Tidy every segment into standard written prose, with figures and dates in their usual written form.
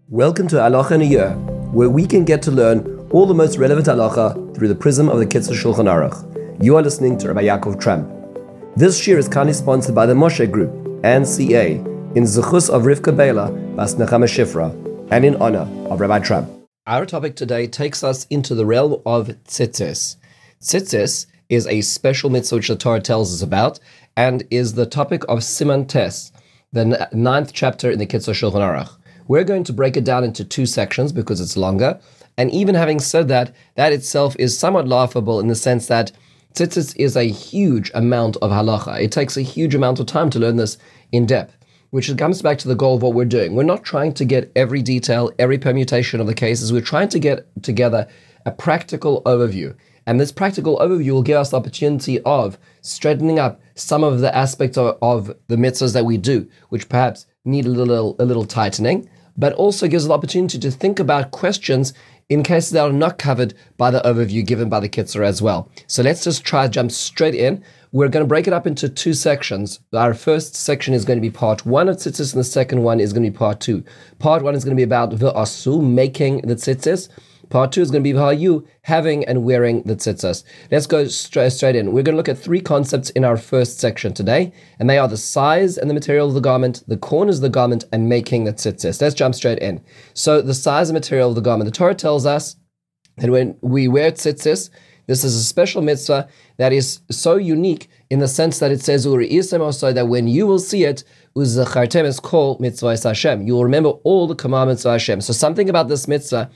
Welcome to Halacha in a Year, where we can get to learn all the most relevant halacha through the prism of the Kitzur Shulchan Aruch. You are listening to Rabbi Yaakov Tramp. This year is kindly sponsored by the Moshe Group and CA in Zechus of Rivka Bela Bas Nechama Shifra and in honor of Rabbi Tramp. Our topic today takes us into the realm of tzitzis. Tzitzis is a special mitzvah which the Torah tells us about and is the topic of Siman Tes, the 9th chapter in the Kitzur Shulchan Aruch. We're going to break it down into two sections because it's longer. And even having said that, that itself is somewhat laughable in the sense that tzitzis is a huge amount of halacha. It takes a huge amount of time to learn this in depth, which comes back to the goal of what we're doing. We're not trying to get every detail, every permutation of the cases. We're trying to get together a practical overview. And this practical overview will give us the opportunity of straightening up some of the aspects of the mitzvahs that we do, which perhaps need a little tightening, but also gives us the opportunity to think about questions in cases that are not covered by the overview given by the Kitzur as well. So let's just try to jump straight in. We're going to break it up into two sections. Our first section is going to be part 1 of tzitzis, and the second one is going to be part 2. Part 1 is going to be about v'asu, making the tzitzis. Part 2 is going to be v'hayu, having and wearing the tzitzis. Let's go straight in. We're going to look at 3 concepts in our first section today, and they are the size and the material of the garment, the corners of the garment, and making the tzitzis. Let's jump straight in. So the size and material of the garment. The Torah tells us that when we wear tzitzis, this is a special mitzvah that is so unique in the sense that it says, also that when you will see it, uzachartem is called mitzvah Hashem. You will remember all the commandments of Hashem. So something about this mitzvah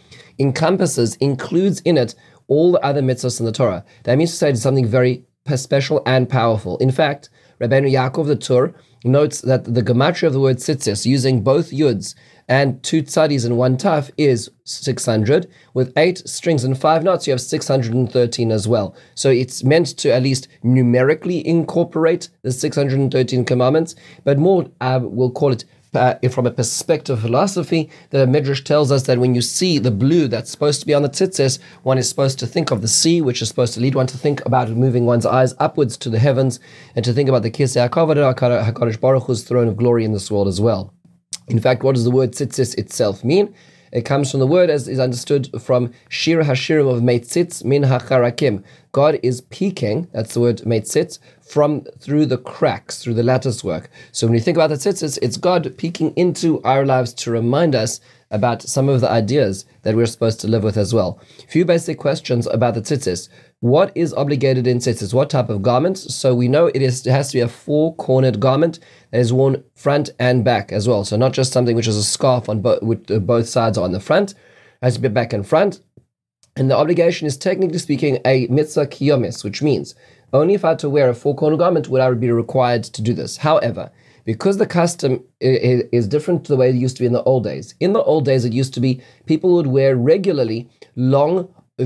includes in it all the other mitzvahs in the Torah. That means to say it's something very special and powerful. In fact, Rabbeinu Yaakov the Tur notes that the gematria of the word tzitzis, using both yuds and 2 tzadis and 1 taf, is 600. With 8 strings and 5 knots, you have 613 as well. So it's meant to at least numerically incorporate the 613 commandments, but more, we'll call it from a perspective of philosophy. The Midrash tells us that when you see the blue that's supposed to be on the tzitzis, one is supposed to think of the sea, which is supposed to lead one to think about moving one's eyes upwards to the heavens, and to think about the Kisei HaKavod, HaKadosh Baruch Hu's throne of glory in this world as well. In fact, what does the word tzitzis itself mean? It comes from the word as is understood from Shir HaShirim of Meitzitz Min HaCharakim. God is peeking, that's the word Meitzitz, through the cracks, through the lattice work. So when you think about the tzitzis, it's God peeking into our lives to remind us about some of the ideas that we're supposed to live with as well. A few basic questions about the tzitzis. What is obligated in tzitzis? What type of garment? So we know it has to be a 4-cornered garment that is worn front and back as well. So not just something which is a scarf on with both sides on the front. It has to be back and front. And the obligation is, technically speaking, a mitzvah kiyomis, which means only if I had to wear a 4-cornered garment would I be required to do this. However, because the custom is different to the way it used to be in the old days. In the old days, it used to be people would wear regularly long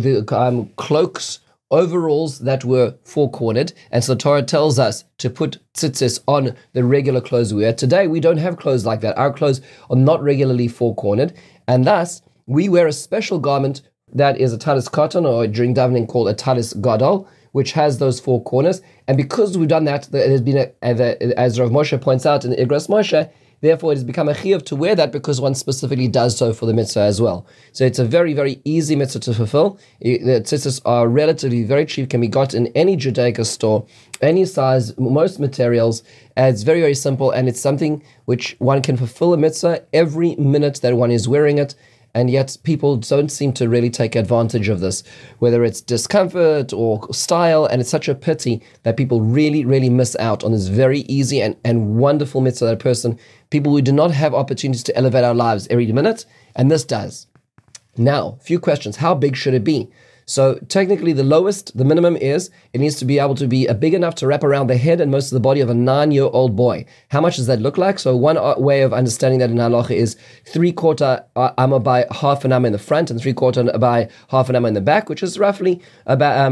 cloaks, overalls that were 4-cornered, and so the Torah tells us to put tzitzis on the regular clothes we wear. Today, we don't have clothes like that. Our clothes are not regularly 4-cornered, and thus, we wear a special garment that is a talis katan, or during davening called a talis gadol, which has those 4 corners. And because we've done that, there has been, as Rav Moshe points out in Igros Moshe, therefore it has become a chiyuv to wear that because one specifically does so for the mitzvah as well. So it's a very, very easy mitzvah to fulfill. The tzitzis are relatively very cheap, can be got in any Judaica store, any size, most materials. It's very, very simple, and it's something which one can fulfill a mitzvah every minute that one is wearing it. And yet people don't seem to really take advantage of this, whether it's discomfort or style, and it's such a pity that people really, really miss out on this very easy and wonderful mitzvah that people who do not have opportunities to elevate our lives every minute, and this does. Now, a few questions. How big should it be? So technically the minimum is, it needs to be able to be big enough to wrap around the head and most of the body of a 9-year-old boy. How much does that look like? So one way of understanding that in halacha is 3/4 amma by half an amma in the front and 3/4 by half an amma in the back, which is roughly about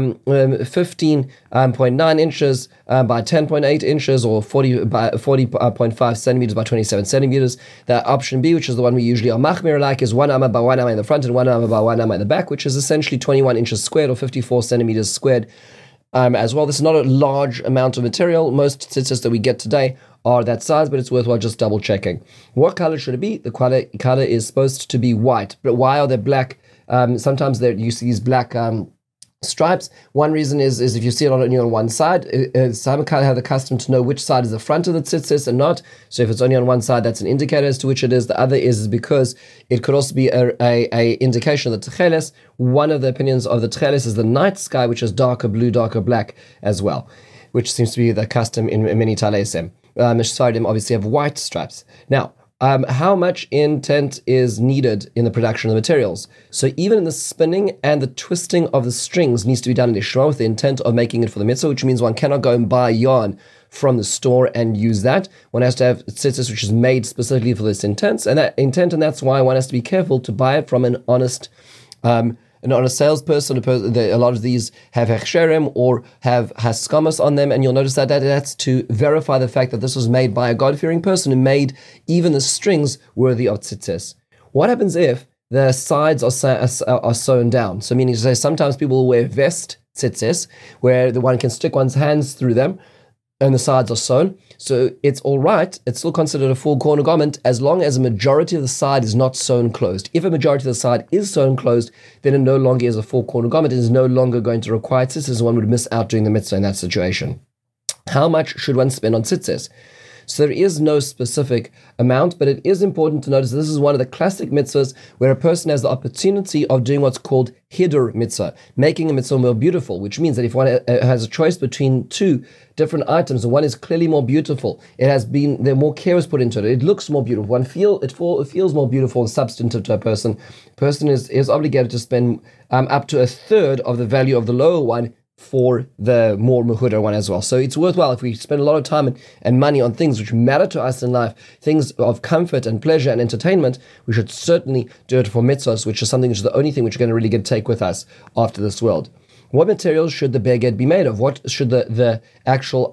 15.9 inches by 10.8 inches, or 40.5 centimeters by 27 centimeters. The option B, which is the one we usually are machmir like, is 1 amma by 1 amma in the front and 1 amma by 1 amma in the back, which is essentially 21 inches squared or 54 centimeters squared as well. This is not a large amount of material. Most tzitzis that we get today are that size, but it's worthwhile just double checking. What color should it be? The color is supposed to be white, but why are they black? Sometimes you see these black stripes. One reason is if you see it only on one side, some have the custom to know which side is the front of the tzitzis and not. So if it's only on one side, that's an indicator as to which it is. The other is because it could also be a indication of the techeles. One of the opinions of the techeles is the night sky, which is darker blue, darker black as well, which seems to be the custom in many talesim. Sardim obviously have white stripes. Now, how much intent is needed in the production of the materials? So even in the spinning and the twisting of the strings needs to be done in Ishma with the intent of making it for the mitzvah, which means one cannot go and buy yarn from the store and use that. One has to have tzitzis which is made specifically for this intent, and that's why one has to be careful to buy it from an honest salesperson. A lot of these have hechsherim or have haskamas on them, and you'll notice that's to verify the fact that this was made by a God-fearing person who made even the strings worthy of tzitzis. What happens if the sides are sewn down? So meaning to say, sometimes people will wear vest tzitzis, where the one can stick one's hands through them, and the sides are sewn. So it's all right. It's still considered a full corner garment as long as a majority of the side is not sewn closed. If a majority of the side is sewn closed, then it no longer is a full corner garment. It is no longer going to require tzitzis. One would miss out doing the mitzvah in that situation. How much should one spend on tzitzis? So there is no specific amount, but it is important to notice this is one of the classic mitzvahs where a person has the opportunity of doing what's called hidur mitzvah, making a mitzvah more beautiful, which means that if one has a choice between two different items, and one is clearly more beautiful, there more care is put into it, it looks more beautiful, it feels more beautiful and substantive to a person. Person is obligated to spend up to a third of the value of the lower one for the more mehudar one as well. So it's worthwhile if we spend a lot of time and money on things which matter to us in life, things of comfort and pleasure and entertainment, we should certainly do it for mitzvahs, which is something which is the only thing which is going to really take with us after this world. What materials should the beged be made of? What should the actual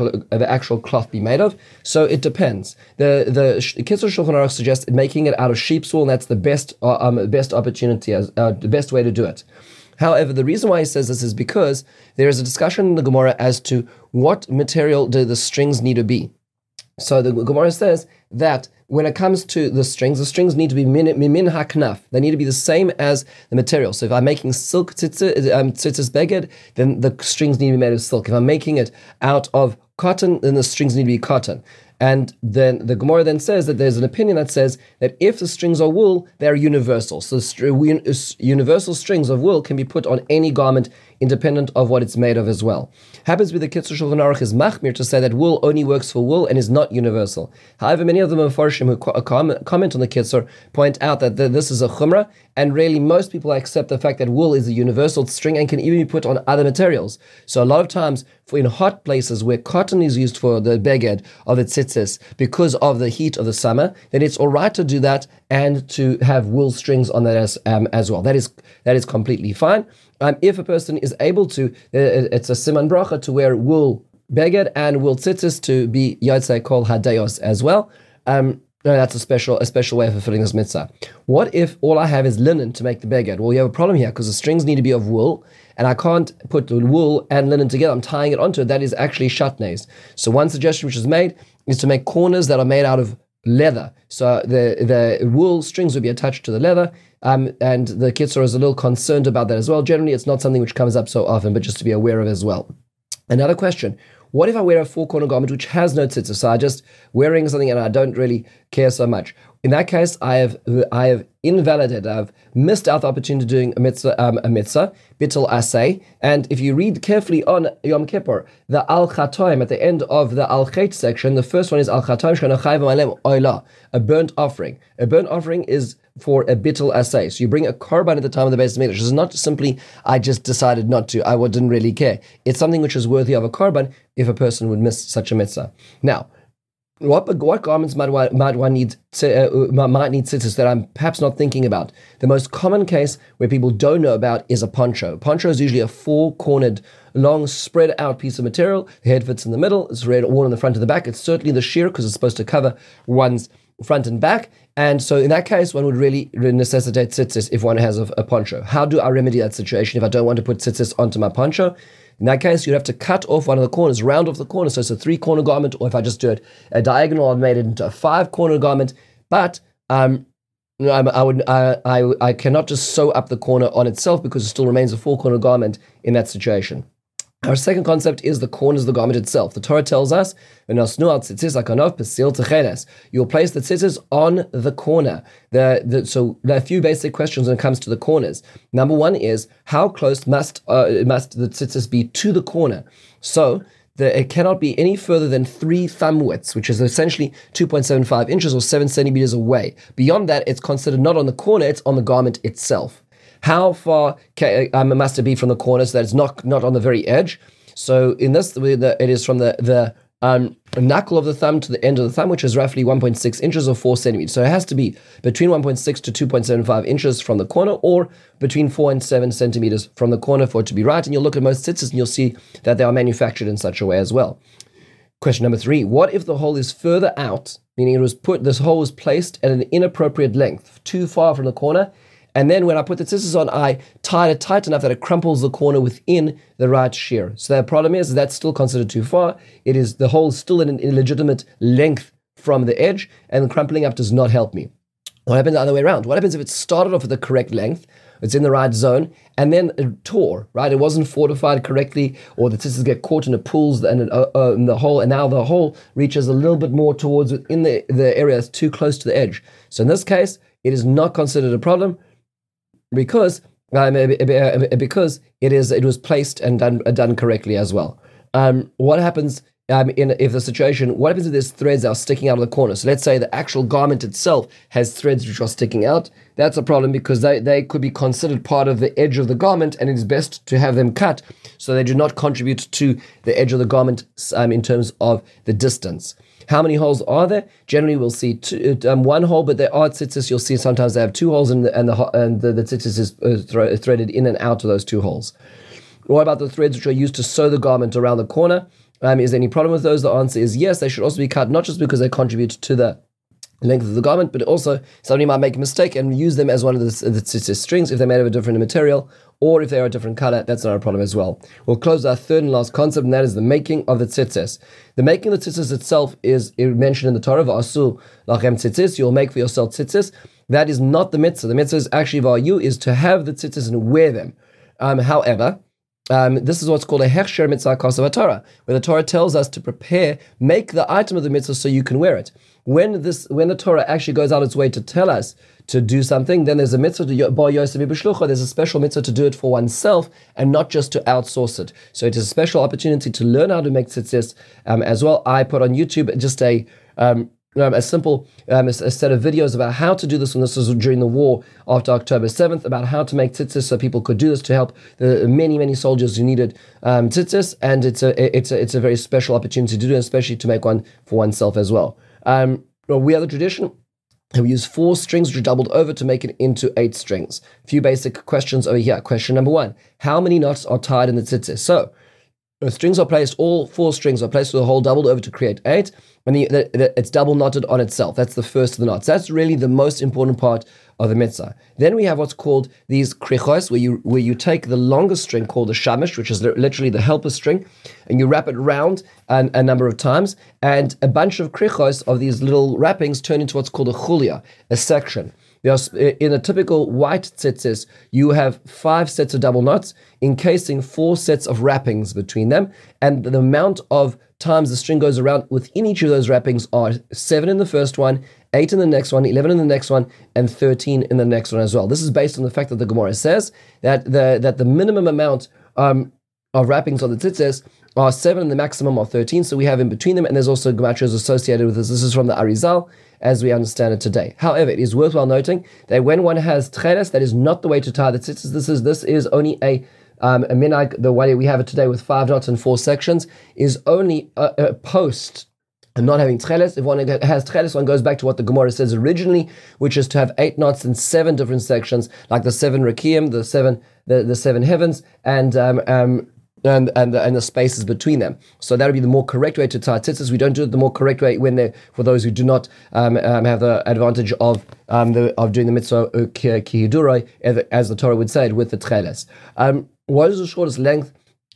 cloth be made of? So it depends. The Kitzur Shulchan Aruch suggests making it out of sheep's wool, and that's the best opportunity, the best way to do it. However, the reason why he says this is because there is a discussion in the Gemara as to what material do the strings need to be. So the Gemara says that when it comes to the strings need to be min haknaf. They need to be the same as the material. So if I'm making silk tzitzis beged, then the strings need to be made of silk. If I'm making it out of cotton, then the strings need to be cotton. And then the Gemara then says that there's an opinion that says that if the strings are wool, they're universal. So universal strings of wool can be put on any garment independent of what it's made of as well. Happens with the Kitzur Shulchan Aruch is machmir to say that wool only works for wool and is not universal. However, many of the Mefarshim who comment on the Kitzur point out that this is a chumrah, and really most people accept the fact that wool is a universal string and can even be put on other materials. So a lot of times, in hot places where cotton is used for the beged of the tzitzis because of the heat of the summer, then it's all right to do that and to have wool strings on that as well. That is completely fine. If a person is able to, it's a siman bracha to wear wool beged and wool tzitzis to be yotzei kol hadayos as well. That's a special way of fulfilling this mitzvah. What if all I have is linen to make the beged? Well, you have a problem here because the strings need to be of wool, and I can't put the wool and linen together. I'm tying it onto it. That is actually shatnez. So one suggestion which is made is to make corners that are made out of leather. So the wool strings would be attached to the leather, and the Kitzur is a little concerned about that as well. Generally, it's not something which comes up so often, but just to be aware of as well. Another question. What if I wear a four-corner garment which has no tzitzis? So I'm just wearing something and I don't really care so much. In that case, I have invalidated, I've missed out the opportunity of doing a mitzvah, bittul asay. And if you read carefully on Yom Kippur, the Al Chatoim at the end of the Al Chet section, the first one is Al Chatoim shana chayv malem oila, a burnt offering. A burnt offering is for a bittul asay. So you bring a korban at the time of the Beis Hamikdash. It's not simply, I just decided not to, I didn't really care. It's something which is worthy of a korban if a person would miss such a mitzvah. Now, what garments might need tzitzis that I'm perhaps not thinking about? The most common case where people don't know about is a poncho. Poncho is usually a four-cornered, long, spread-out piece of material. The head fits in the middle. It's worn on the front and the back. It's certainly the sheer because it's supposed to cover one's front and back. And so in that case, one would really necessitate tzitzis if one has a poncho. How do I remedy that situation if I don't want to put tzitzis onto my poncho? In that case, you'd have to cut off one of the corners, round off the corner, so it's a 3-corner garment, or if I just do it a diagonal, I've made it into a 5-corner garment, but I cannot just sew up the corner on itself because it still remains a 4-corner garment in that situation. Our second concept is the corners of the garment itself. The Torah tells us, you'll place the tzitzis on the corner. So there are a few basic questions when it comes to the corners. Number one is, how close must the tzitzis be to the corner? So it cannot be any further than 3 thumb widths, which is essentially 2.75 inches or 7 centimeters away. Beyond that, it's considered not on the corner, it's on the garment itself. How far must it be from the corner so that it's not on the very edge? So in this, it is from the knuckle of the thumb to the end of the thumb, which is roughly 1.6 inches or 4 centimeters. So it has to be between 1.6 to 2.75 inches from the corner, or between 4 and 7 centimeters from the corner for it to be right. And you'll look at most tzitzis and you'll see that they are manufactured in such a way as well. Question number 3, what if the hole is further out, meaning this hole was placed at an inappropriate length, too far from the corner, and then when I put the tzitzis on, I tied it tight enough that it crumples the corner within the right shear. So the problem is that's still considered too far. The hole is still in an illegitimate length from the edge, and the crumpling up does not help me. What happens the other way around? What happens if it started off at the correct length, it's in the right zone, and then it tore, right? It wasn't fortified correctly, or the tzitzis get caught and it pulls in the hole, and now the hole reaches a little bit more towards within the area that's too close to the edge. So in this case, it is not considered a problem, because it was placed and done correctly as well. What happens what happens if there's threads that are sticking out of the corner? So let's say the actual garment itself has threads which are sticking out. That's a problem because they could be considered part of the edge of the garment, and it is best to have them cut so they do not contribute to the edge of the garment in terms of the distance. How many holes are there? Generally, we'll see 1 hole, but there are tzitzis. You'll see sometimes they have 2 holes, and the tzitzis is threaded in and out of those 2 holes. What about the threads which are used to sew the garment around the corner? Is there any problem with those? The answer is yes. They should also be cut, not just because they contribute to the length of the garment, but also somebody might make a mistake and use them as one of the tzitzis strings if they're made of a different material, or if they are a different color. That's not a problem as well. We'll close our third and last concept, and that is the making of the tzitzis. The making of the tzitzis itself is mentioned in the Torah, v'asu lachem tzitzis, you'll make for yourself tzitzis. That is not the mitzvah. The mitzvah is actually v'ayu, is to have the tzitzis and wear them. However, this is what's called a hechsher mitzvah kosav Torah, where the Torah tells us to make the item of the mitzvah so you can wear it. When the Torah actually goes out its way to tell us to do something, then there's a mitzvah to bar yosef b'shlucha. There's a special mitzvah to do it for oneself and not just to outsource it. So it is a special opportunity to learn how to make tzitzis as well. I put on YouTube just a simple a set of videos about how to do this, and this was during the war after October 7th, about how to make tzitzis so people could do this to help the many soldiers who needed tzitzis, and it's a very special opportunity to do it, especially to make one for oneself as well. We have the tradition, and we use 4 strings which are doubled over to make it into 8 strings. A few basic questions over here. Question number 1, how many knots are tied in the tzitzis? So all 4 strings are placed with a hole doubled over to create 8, and it's double knotted on itself. That's the first of the knots. That's really the most important part of the mitzvah. Then we have what's called these krichos, where you take the longest string called the shamish, which is literally the helper string, and you wrap it round a number of times, and a bunch of krichos of these little wrappings turn into what's called a chulia, a section. In a typical white tzitzis, you have 5 sets of double knots, encasing 4 sets of wrappings between them, and the amount of times the string goes around within each of those wrappings are 7 in the first one, 8 in the next one, 11 in the next one, and 13 in the next one as well. This is based on the fact that the Gemara says that the minimum amount of wrappings on the tzitzis are 7 and the maximum are 13, so we have in between them, and there's also gematrias associated with this. This is from the Arizal, as we understand it today. However, it is worthwhile noting that when one has tcheles, that is not the way to tie the tzitzis. This is only a minhag, the way we have it today with 5 knots and 4 sections, is only a post and not having tcheles. If one has tcheles, one goes back to what the Gemara says originally, which is to have 8 knots and 7 different sections, like the 7 rakiim, the 7 heavens, and the spaces between them. So that would be the more correct way to tie tzitzis. We don't do it the more correct way for those who do not have the advantage of doing the mitzvah kihiduroi, as the Torah would say it, with the tcheles. What is the shortest length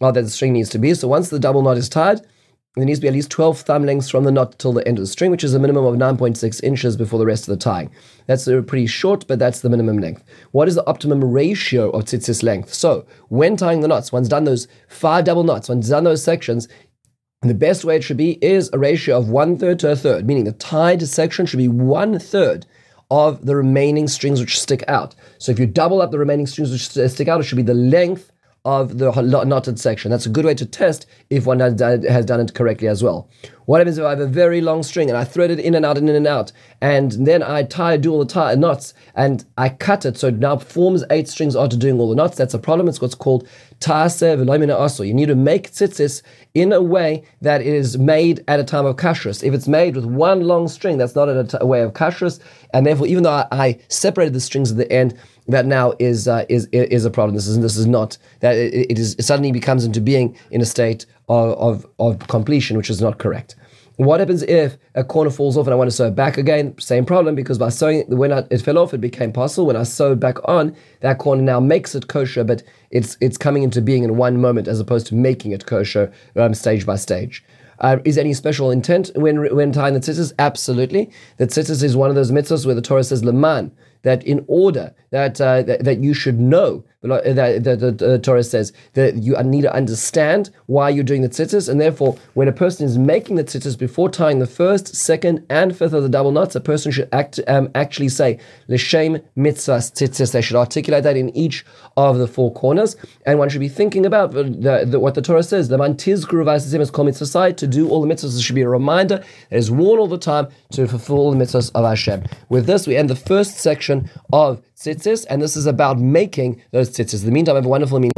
that the string needs to be. So once the double knot is tied, there needs to be at least 12 thumb lengths from the knot till the end of the string, which is a minimum of 9.6 inches before the rest of the tying. That's pretty short, but that's the minimum length. What is the optimum ratio of tzitzis length? So when tying the knots, one's done those 5 double knots, one's done those sections, the best way it should be is a ratio of 1/3 to 1/3, meaning the tied section should be 1/3 of the remaining strings which stick out. So if you double up the remaining strings which stick out, it should be the length of the knotted section. That's a good way to test if one has done it correctly as well. What happens if I have a very long string and I thread it in and out and in and out, and then I do all the knots and I cut it so it now forms 8 strings after doing all the knots? That's a problem. It's what's called ta'aseh v'lo min ha'asur. You need to make tzitzis in a way that it is made at a time of kashrus. If it's made with one long string, that's not a way of kashrus, and therefore, even though I separated the strings at the end, that now is a problem. This is not that it suddenly becomes into being in a state of completion, which is not correct. What happens if a corner falls off and I want to sew it back again? Same problem, because by sewing it, when it fell off, it became possible. When I sew it back on, that corner now makes it kosher, but it's coming into being in one moment as opposed to making it kosher stage by stage. Is any special intent when tying the tzitzis? Absolutely. The tzitzis is one of those mitzvahs where the Torah says leman, that in order that you should know, that the Torah says that you need to understand why you're doing the tzitzis, and therefore when a person is making the tzitzis before tying the first, second, and fifth of the double knots, a person should actually say l'shem mitzvahs tzitzis. They should articulate that in each of the 4 corners, and one should be thinking about what the Torah says. Leman tizkuru v'asisim kol mitzvasai, to do all the mitzvahs. This should be a reminder that is worn all the time to fulfill all the mitzvahs of Hashem. With this, we end the first section of tzitzis, and this is about making those tzitzis. In the meantime, have a wonderful meeting.